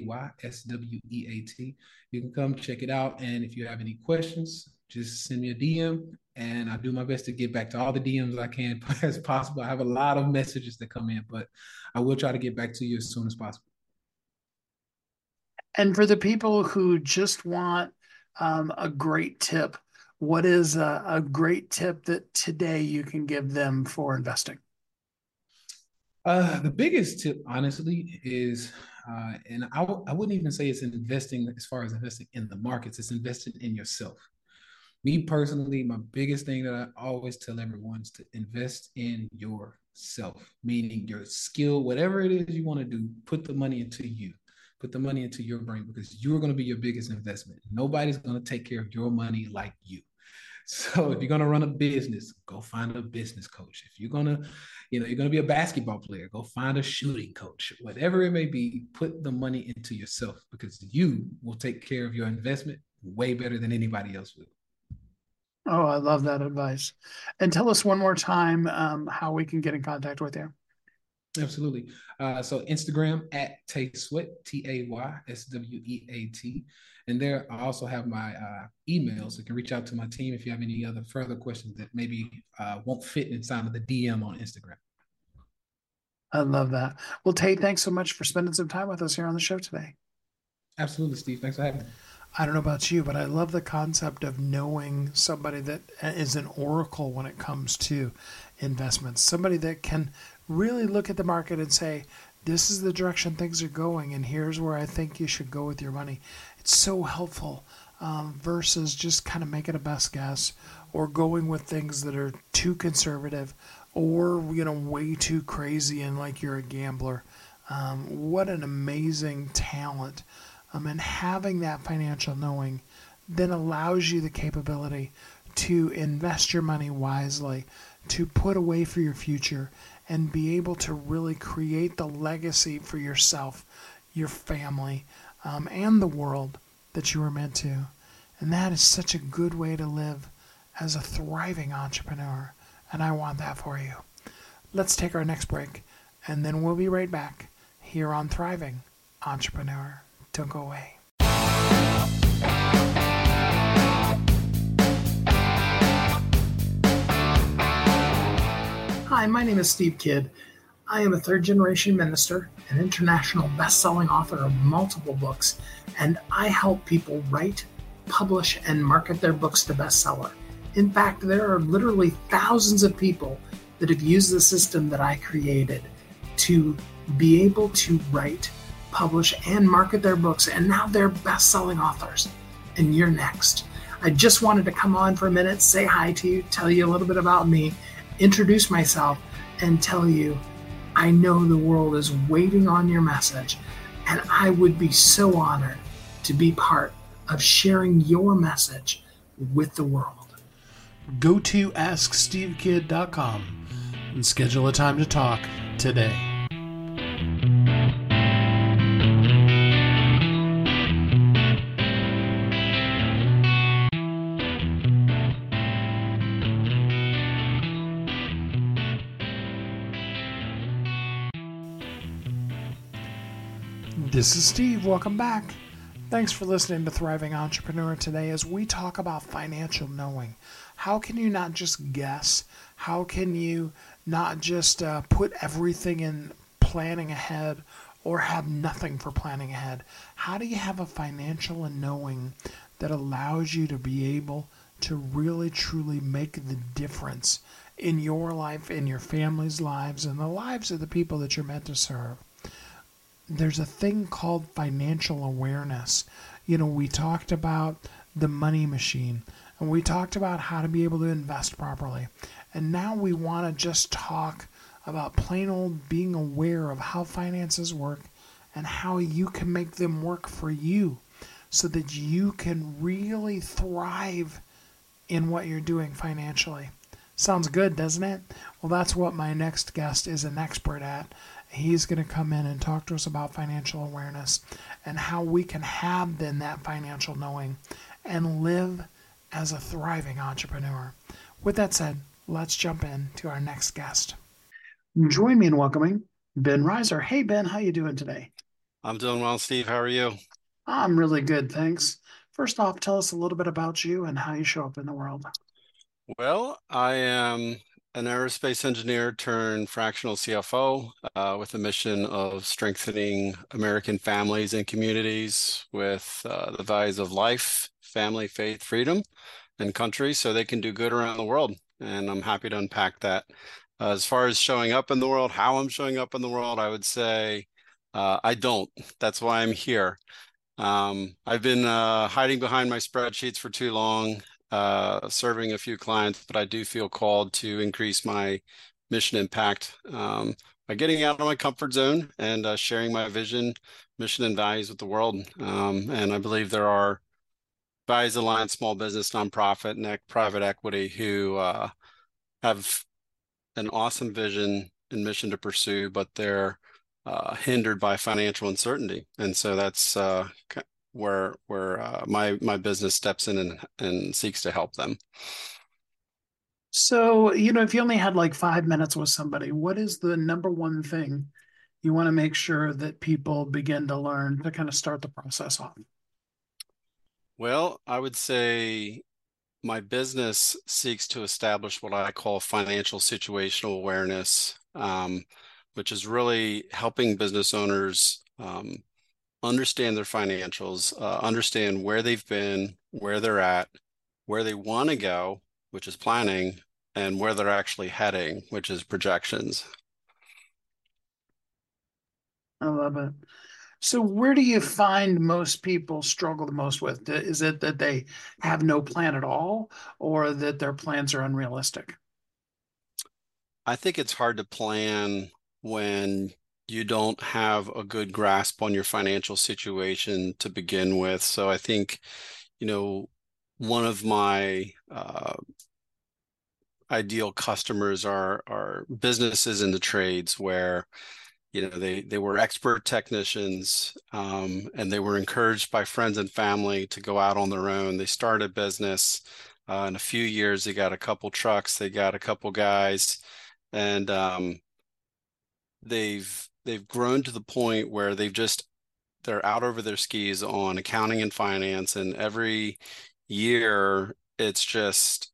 TAYSWEAT. You can come check it out. And if you have any questions, just send me a DM and I do my best to get back to all the DMs I can as possible. I have a lot of messages that come in, but I will try to get back to you as soon as possible. And for the people who just want a great tip, what is a great tip that today you can give them for investing? The biggest tip, honestly, is, and I wouldn't even say it's investing as far as investing in the markets, it's investing in yourself. Me personally, my biggest thing that I always tell everyone is to invest in yourself, meaning your skill, whatever it is you want to do, put the money into you, put the money into your brain because you're going to be your biggest investment. Nobody's going to take care of your money like you. So if you're gonna run a business, go find a business coach. If you're gonna, you're gonna be a basketball player, go find a shooting coach. Whatever it may be, put the money into yourself because you will take care of your investment way better than anybody else will. Oh, I love that advice. And tell us one more time how we can get in contact with you. Absolutely. So Instagram at Tay Sweat, TAYSWEAT. And there I also have my email. So you can reach out to my team if you have any other further questions that maybe won't fit inside of the DM on Instagram. I love that. Well, Tate, thanks so much for spending some time with us here on the show today. Absolutely, Steve. Thanks for having me. I don't know about you, but I love the concept of knowing somebody that is an oracle when it comes to investments, somebody that can really look at the market and say, this is the direction things are going, and here's where I think you should go with your money. It's so helpful versus just kind of making a best guess or going with things that are too conservative or, way too crazy and like you're a gambler. What an amazing talent. And having that financial knowing then allows you the capability to invest your money wisely, to put away for your future, and be able to really create the legacy for yourself, your family, and the world that you were meant to. And that is such a good way to live as a thriving entrepreneur. And I want that for you. Let's take our next break, and then we'll be right back here on Thriving Entrepreneur. Don't go away. Hi, my name is Steve Kidd. I am a third-generation minister, an international best-selling author of multiple books, and I help people write, publish, and market their books to bestseller. In fact, there are literally thousands of people that have used the system that I created to be able to write, publish, and market their books, and now they're best-selling authors. And you're next. I just wanted to come on for a minute, say hi to you, tell you a little bit about me, introduce myself, and tell you I know the world is waiting on your message, and I would be so honored to be part of sharing your message with the world. Go to AskSteveKidd.com and schedule a time to talk today. This is Steve. Welcome back. Thanks for listening to Thriving Entrepreneur today as we talk about financial knowing. How can you not just guess? How can you not just put everything in planning ahead or have nothing for planning ahead? How do you have a financial knowing that allows you to be able to really truly make the difference in your life, in your family's lives, and the lives of the people that you're meant to serve? There's a thing called financial awareness. We talked about the money machine, and we talked about how to be able to invest properly. And now we want to just talk about plain old being aware of how finances work and how you can make them work for you so that you can really thrive in what you're doing financially. Sounds good, doesn't it? Well, that's what my next guest is an expert at. He's going to come in and talk to us about financial awareness and how we can have then that financial knowing and live as a thriving entrepreneur. With that said, let's jump in to our next guest. Join me in welcoming Ben Reiser. Hey, Ben, how you doing today? I'm doing well, Steve. How are you? I'm really good, thanks. First off, tell us a little bit about you and how you show up in the world. Well, I am an aerospace engineer turned fractional CFO with a mission of strengthening American families and communities with the values of life, family, faith, freedom, and country so they can do good around the world. And I'm happy to unpack that. As far as showing up in the world, how I'm showing up in the world, I would say I don't. That's why I'm here. I've been hiding behind my spreadsheets for too long. Serving a few clients, but I do feel called to increase my mission impact by getting out of my comfort zone and sharing my vision, mission, and values with the world. And I believe there are values aligned small business, nonprofit, and private equity who have an awesome vision and mission to pursue, but they're hindered by financial uncertainty. And so that's where my business steps in and seeks to help them. So, if you only had like 5 minutes with somebody, what is the number one thing you want to make sure that people begin to learn to kind of start the process off? Well, I would say my business seeks to establish what I call financial situational awareness, which is really helping business owners understand their financials, understand where they've been, where they're at, where they want to go, which is planning, and where they're actually heading, which is projections. I love it. So where do you find most people struggle the most with? Is it that they have no plan at all, or that their plans are unrealistic? I think it's hard to plan when you don't have a good grasp on your financial situation to begin with. So I think, one of my ideal customers are businesses in the trades where they were expert technicians, and they were encouraged by friends and family to go out on their own. They started a business. In a few years, they got a couple trucks, they got a couple guys, and they've grown to the point where they're out over their skis on accounting and finance, and every year it's just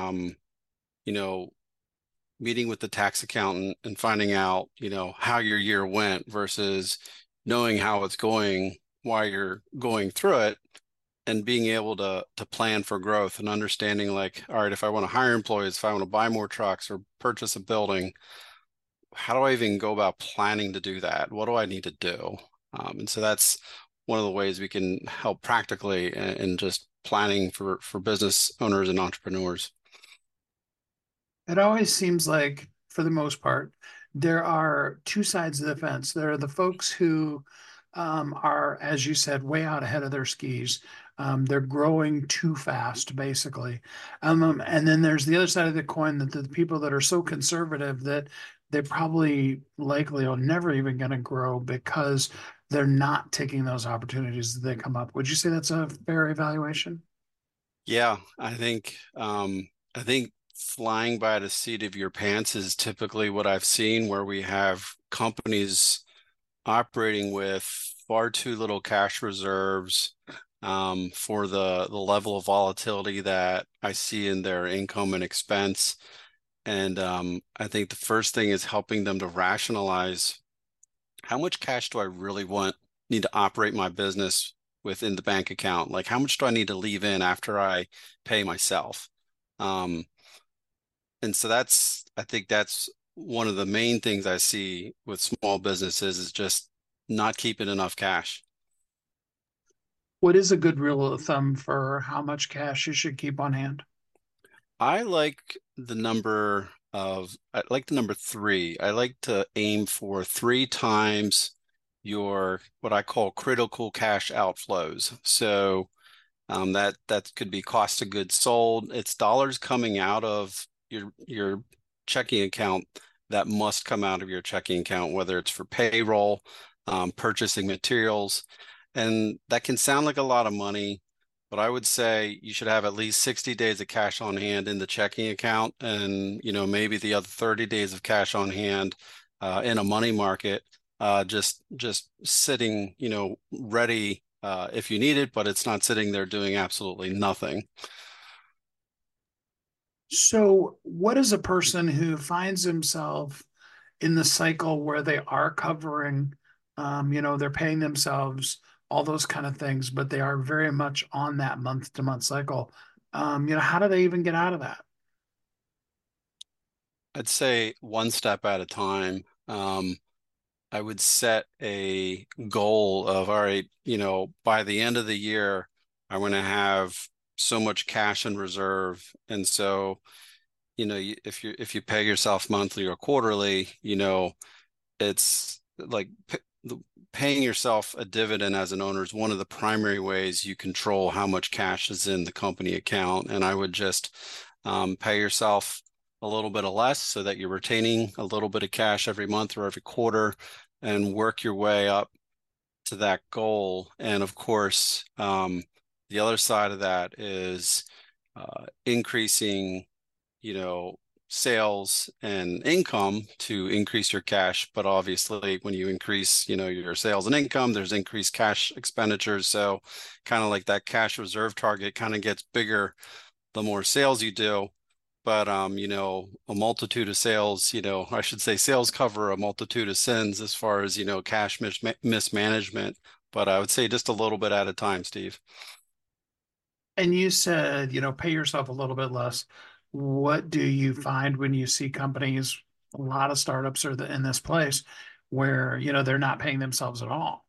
meeting with the tax accountant and finding out, how your year went versus knowing how it's going while you're going through it, and being able to plan for growth and understanding, like, all right, if I want to hire employees, if I want to buy more trucks or purchase a building, how do I even go about planning to do that? What do I need to do? And so that's one of the ways we can help practically in just planning for business owners and entrepreneurs. It always seems like, for the most part, there are two sides of the fence. There are the folks who are, as you said, way out ahead of their skis. They're growing too fast, basically. And then there's the other side of the coin, that the people that are so conservative that they probably likely are never even going to grow because they're not taking those opportunities that they come up. Would you say that's a fair evaluation? Yeah, I think flying by the seat of your pants is typically what I've seen, where we have companies operating with far too little cash reserves, for the level of volatility that I see in their income and expense. And I think the first thing is helping them to rationalize, how much cash do I really need to operate my business within the bank account? Like, how much do I need to leave in after I pay myself? And so I think that's one of the main things I see with small businesses, is just not keeping enough cash. What is a good rule of thumb for how much cash you should keep on hand? I like the number three. I like to aim for 3 times your, what I call, critical cash outflows. So that could be cost of goods sold. It's dollars coming out of your checking account that must come out of your checking account, whether it's for payroll, purchasing materials. And that can sound like a lot of money, but I would say you should have at least 60 days of cash on hand in the checking account, and maybe the other 30 days of cash on hand in a money market, just sitting, ready if you need it, but it's not sitting there doing absolutely nothing. So, what is a person who finds himself in the cycle where they are covering, they're paying themselves, all those kind of things, but they are very much on that month to month cycle? How do they even get out of that? I'd say one step at a time. I would set a goal of, all right, by the end of the year, I want to have so much cash in reserve. And so, if you pay yourself monthly or quarterly, it's like paying yourself a dividend as an owner is one of the primary ways you control how much cash is in the company account. And I would just pay yourself a little bit of less so that you're retaining a little bit of cash every month or every quarter, and work your way up to that goal. And of course, the other side of that is increasing, sales and income to increase your cash. But obviously, when you increase, your sales and income, there's increased cash expenditures. So kind of like that cash reserve target kind of gets bigger the more sales you do. but a multitude of sales, I should say sales cover a multitude of sins as far as, cash mismanagement. But I would say just a little bit at a time, Steve. And you said, pay yourself a little bit less. What do you find when you see companies, a lot of startups are in this place where, they're not paying themselves at all?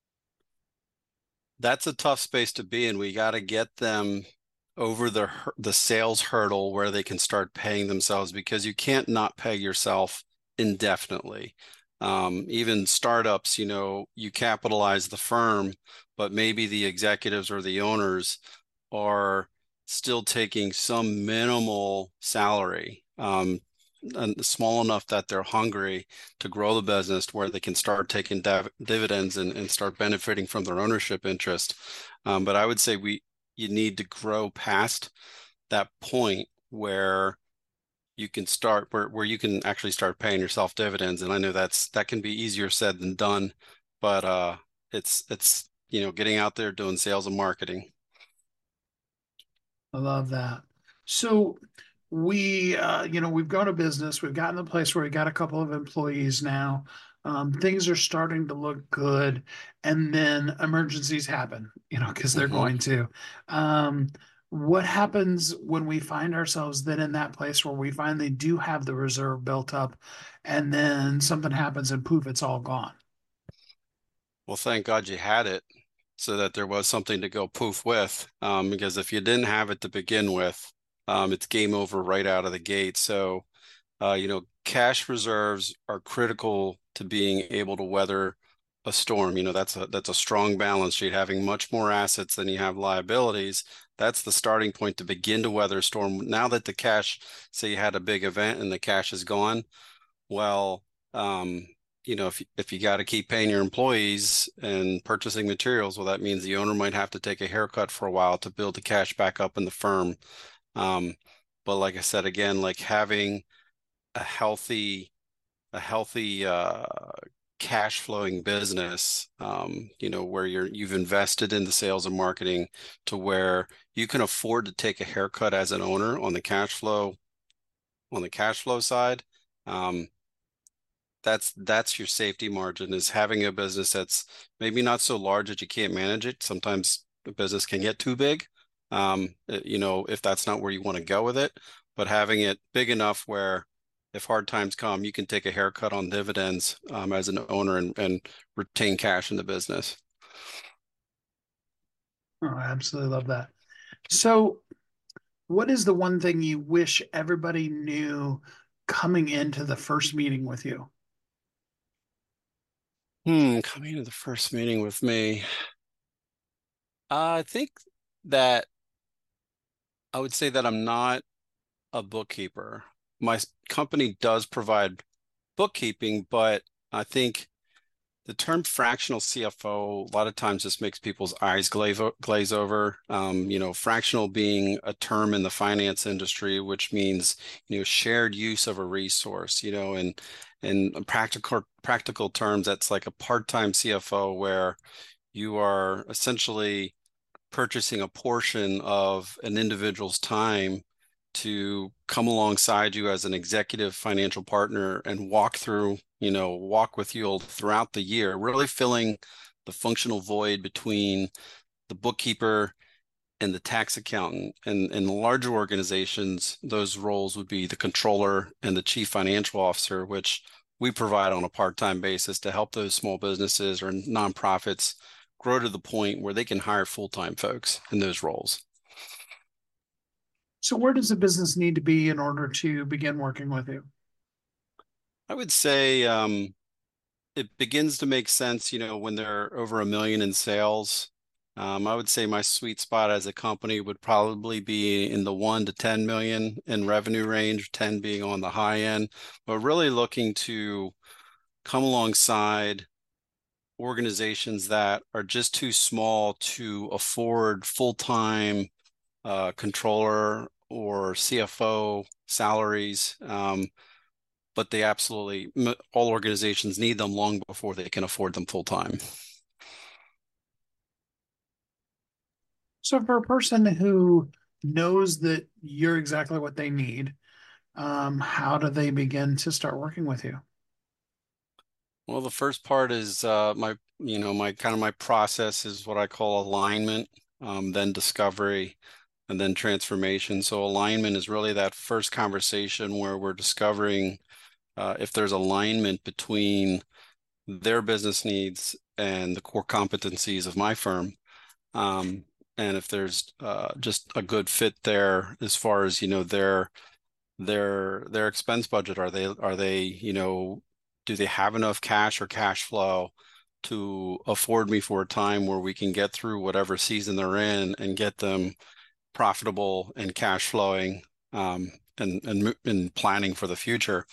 That's a tough space to be in. We got to get them over the sales hurdle where they can start paying themselves, because you can't not pay yourself indefinitely. Even startups, you capitalize the firm, but maybe the executives or the owners are still taking some minimal salary, and small enough that they're hungry to grow the business where they can start taking dividends and start benefiting from their ownership interest. But I would say you need to grow past that point where you can start where you can actually start paying yourself dividends. And I know that can be easier said than done, but it's getting out there doing sales and marketing. I love that. So we've grown a business. We've gotten to the place where we got a couple of employees now. Things are starting to look good, and then emergencies happen, because they're going to. What happens when we find ourselves then in that place where we finally do have the reserve built up, and then something happens and poof, it's all gone? Well, thank God you had it so that there was something to go poof with. Because if you didn't have it to begin with, it's game over right out of the gate. So, cash reserves are critical to being able to weather a storm. That's a strong balance sheet. Having much more assets than you have liabilities, that's the starting point to begin to weather a storm. Now that the cash, say you had a big event and the cash is gone, well, if you got to keep paying your employees and purchasing materials, well, that means the owner might have to take a haircut for a while to build the cash back up in the firm. But like I said, again, like having a healthy cash flowing business, where you've invested in the sales and marketing to where you can afford to take a haircut as an owner on the cash flow side. That's your safety margin, is having a business that's maybe not so large that you can't manage it. Sometimes the business can get too big, if that's not where you want to go with it, but having it big enough where if hard times come, you can take a haircut on dividends as an owner and retain cash in the business. Oh, I absolutely love that. So, what is the one thing you wish everybody knew coming into the first meeting with you? Coming into the first meeting with me, I think that I would say that I'm not a bookkeeper. My company does provide bookkeeping, but I think the term fractional CFO a lot of times just makes people's eyes glaze over. Fractional being a term in the finance industry, which means shared use of a resource. In practical terms, that's like a part-time CFO where you are essentially purchasing a portion of an individual's time to come alongside you as an executive financial partner and walk with you throughout the year, really filling the functional void between the bookkeeper and the tax accountant. And in larger organizations, those roles would be the controller and the chief financial officer, which we provide on a part-time basis to help those small businesses or nonprofits grow to the point where they can hire full-time folks in those roles. So where does the business need to be in order to begin working with you? I would say it begins to make sense, when they're over $1 million in sales. I would say my sweet spot as a company would probably be in the 1 to 10 million in revenue range, 10 being on the high end, but really looking to come alongside organizations that are just too small to afford full-time controller or CFO salaries. But they all organizations need them long before they can afford them full-time. So for a person who knows that you're exactly what they need, how do they begin to start working with you? Well, the first part is my process is what I call alignment, then discovery, and then transformation. So alignment is really that first conversation where we're discovering if there's alignment between their business needs and the core competencies of my firm. And if there's just a good fit there as far as, their expense budget, are they, do they have enough cash or cash flow to afford me for a time where we can get through whatever season they're in and get them profitable and cash flowing, and planning for the future.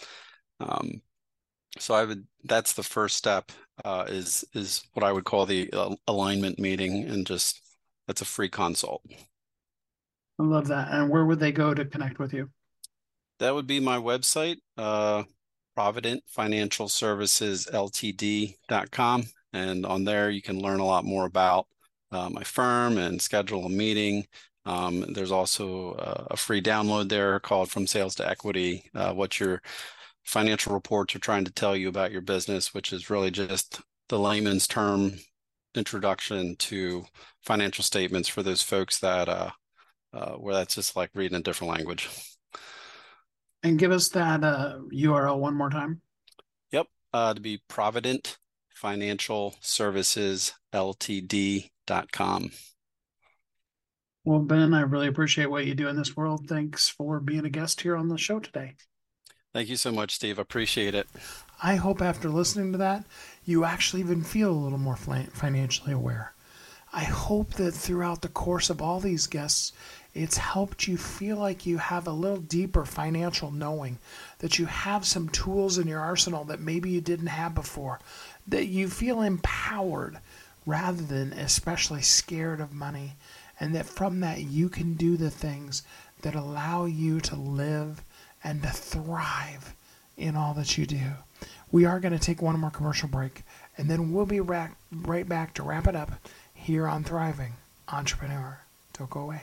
So that's the first step, is what I would call the alignment meeting, and just that's a free consult. I love that. And where would they go to connect with you? That would be my website, Provident Financial Services Ltd.com. And on there, you can learn a lot more about my firm and schedule a meeting. There's also a free download there called From Sales to Equity, what your financial reports are trying to tell you about your business, which is really just the layman's term introduction to financial statements for those folks that where that's just like reading a different language. And give us that URL one more time. Yep. To be Provident Financial Services Ltd.com. Well, Ben, I really appreciate what you do in this world. Thanks for being a guest here on the show today. Thank you so much, Steve. I appreciate it. I hope after listening to that, you actually even feel a little more financially aware. I hope that throughout the course of all these guests, it's helped you feel like you have a little deeper financial knowing, that you have some tools in your arsenal that maybe you didn't have before, that you feel empowered rather than especially scared of money, and that from that you can do the things that allow you to live and to thrive in all that you do. We are going to take one more commercial break, and then we'll be right back to wrap it up here on Thriving Entrepreneur. Don't go away.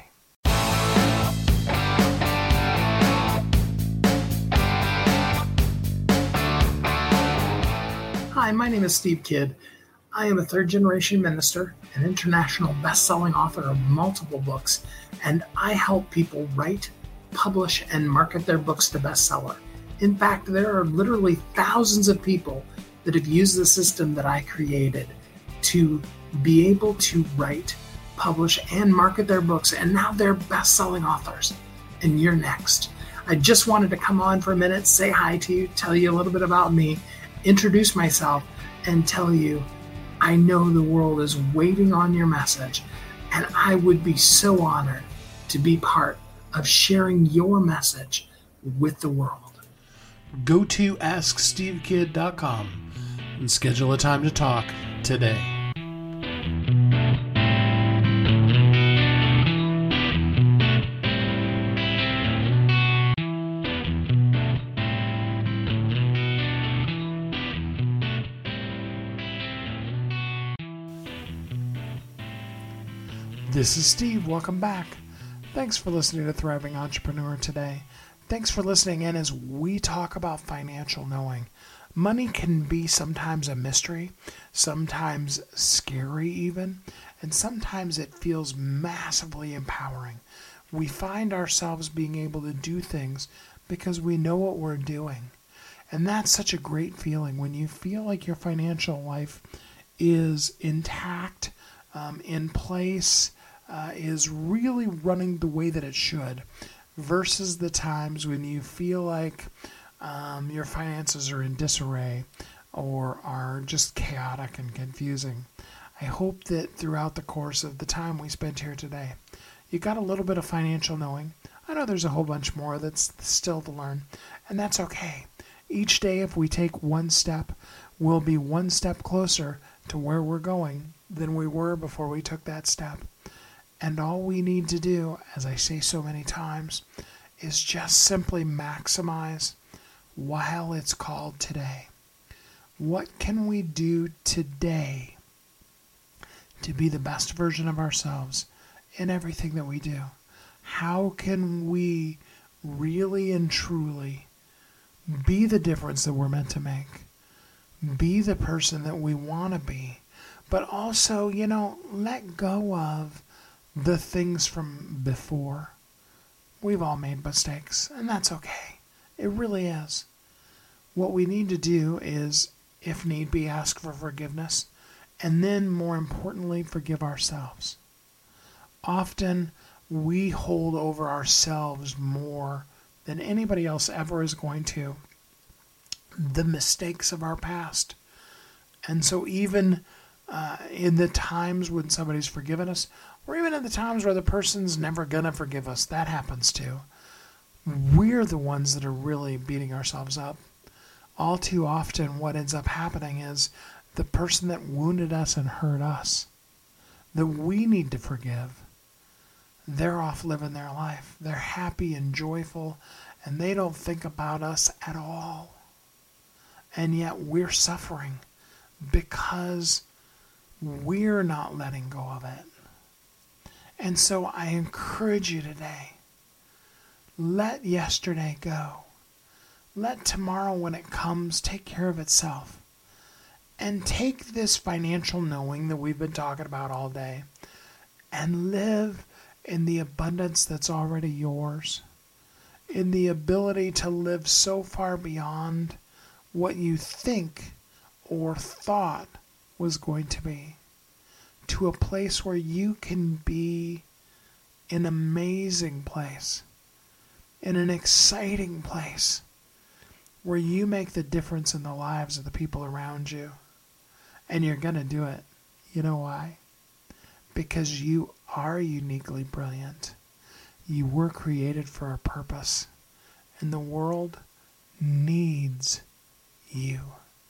Hi, my name is Steve Kidd. I am a third-generation minister, an international best-selling author of multiple books, and I help people write, publish, and market their books to bestseller. In fact, there are literally thousands of people that have used the system that I created to be able to write, publish, and market their books, and now they're best-selling authors. And you're next. I just wanted to come on for a minute, say hi to you, tell you a little bit about me, introduce myself, and tell you I know the world is waiting on your message, and I would be so honored to be part of sharing your message with the world. Go to AskSteveKidd.com and schedule a time to talk today. This is Steve. Welcome back. Thanks for listening to Thriving Entrepreneur today. Thanks for listening in as we talk about financial knowing. Money can be sometimes a mystery, sometimes scary even, and sometimes it feels massively empowering. We find ourselves being able to do things because we know what we're doing. And that's such a great feeling when you feel like your financial life is intact, in place, is really running the way that it should, versus the times when you feel like your finances are in disarray or are just chaotic and confusing. I hope that throughout the course of the time we spent here today, you got a little bit of financial knowing. I know there's a whole bunch more that's still to learn, and that's okay. Each day, if we take one step, we'll be one step closer to where we're going than we were before we took that step. And all we need to do, as I say so many times, is just simply maximize while it's called today. What can we do today to be the best version of ourselves in everything that we do? How can we really and truly be the difference that we're meant to make. Be the person that we want to be. But also, let go of the things from before. We've all made mistakes, and that's okay. It really is. What we need to do is, if need be, ask for forgiveness, and then, more importantly, forgive ourselves. Often, we hold over ourselves more than anybody else ever is going to the mistakes of our past. And so even in the times when somebody's forgiven us, or even in the times where the person's never going to forgive us, that happens too. We're the ones that are really beating ourselves up. All too often what ends up happening is the person that wounded us and hurt us, that we need to forgive, they're off living their life. They're happy and joyful, and they don't think about us at all. And yet we're suffering because we're not letting go of it. And so I encourage you today, let yesterday go. Let tomorrow, when it comes, take care of itself. And take this financial knowing that we've been talking about all day and live in the abundance that's already yours, in the ability to live so far beyond what you think or thought was going to be, to a place where you can be an amazing place, in an exciting place, where you make the difference in the lives of the people around you. And you're going to do it. You know why? Because you are uniquely brilliant. You were created for a purpose. And the world needs you.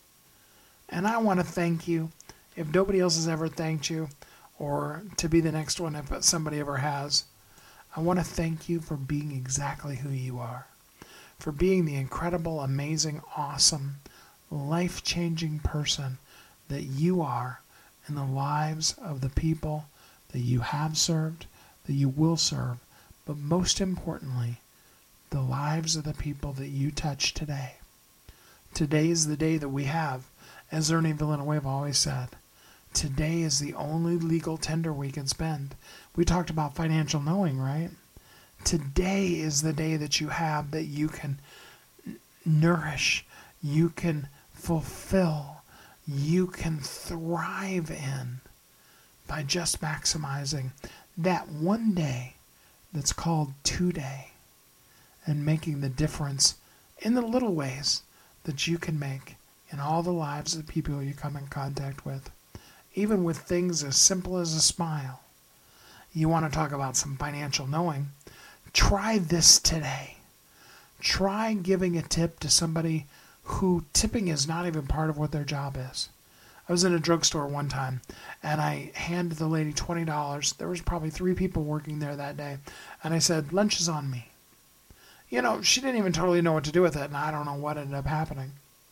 And I want to thank you. If nobody else has ever thanked you, or to be the next one if somebody ever has, I want to thank you for being exactly who you are. For being the incredible, amazing, awesome, life-changing person that you are in the lives of the people that you have served, that you will serve, but most importantly, the lives of the people that you touch today. Today is the day that we have, as Ernie Villanueva always said, today is the only legal tender we can spend. We talked about financial knowing, right? Today is the day that you have that you can nourish, you can fulfill, you can thrive in by just maximizing that one day that's called today and making the difference in the little ways that you can make in all the lives of the people you come in contact with, even with things as simple as a smile. You want to talk about some financial knowing? Try this today. Try giving a tip to somebody who tipping is not even part of what their job is. I was in a drugstore one time, and I handed the lady $20. There was probably 3 people working there that day, and I said, lunch is on me. She didn't even totally know what to do with it, and I don't know what ended up happening.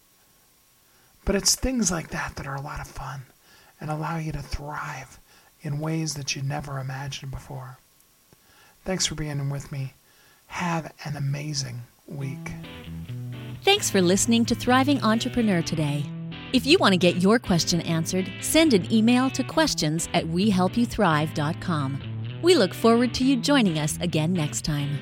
But it's things like that that are a lot of fun and allow you to thrive in ways that you never imagined before. Thanks for being with me. Have an amazing week. Thanks for listening to Thriving Entrepreneur today. If you want to get your question answered, send an email to questions@wehelpyouthrive.com. We look forward to you joining us again next time.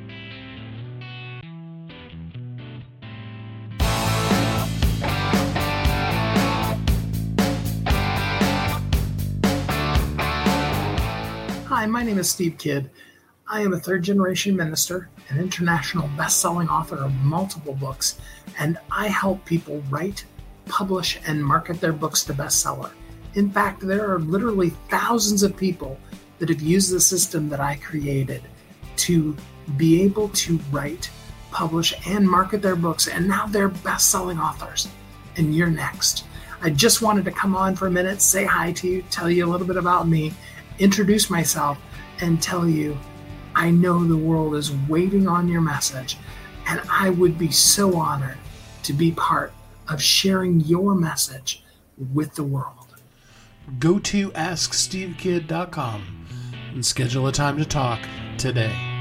Hi, my name is Steve Kidd. I am a third-generation minister, an international best-selling author of multiple books, and I help people write, publish, and market their books to bestseller. In fact, there are literally thousands of people that have used the system that I created to be able to write, publish, and market their books, and now they're best-selling authors. And you're next. I just wanted to come on for a minute, say hi to you, tell you a little bit about me, introduce myself, and tell you I know the world is waiting on your message, and I would be so honored to be part of sharing your message with the world. Go to AskSteveKidd.com and schedule a time to talk today.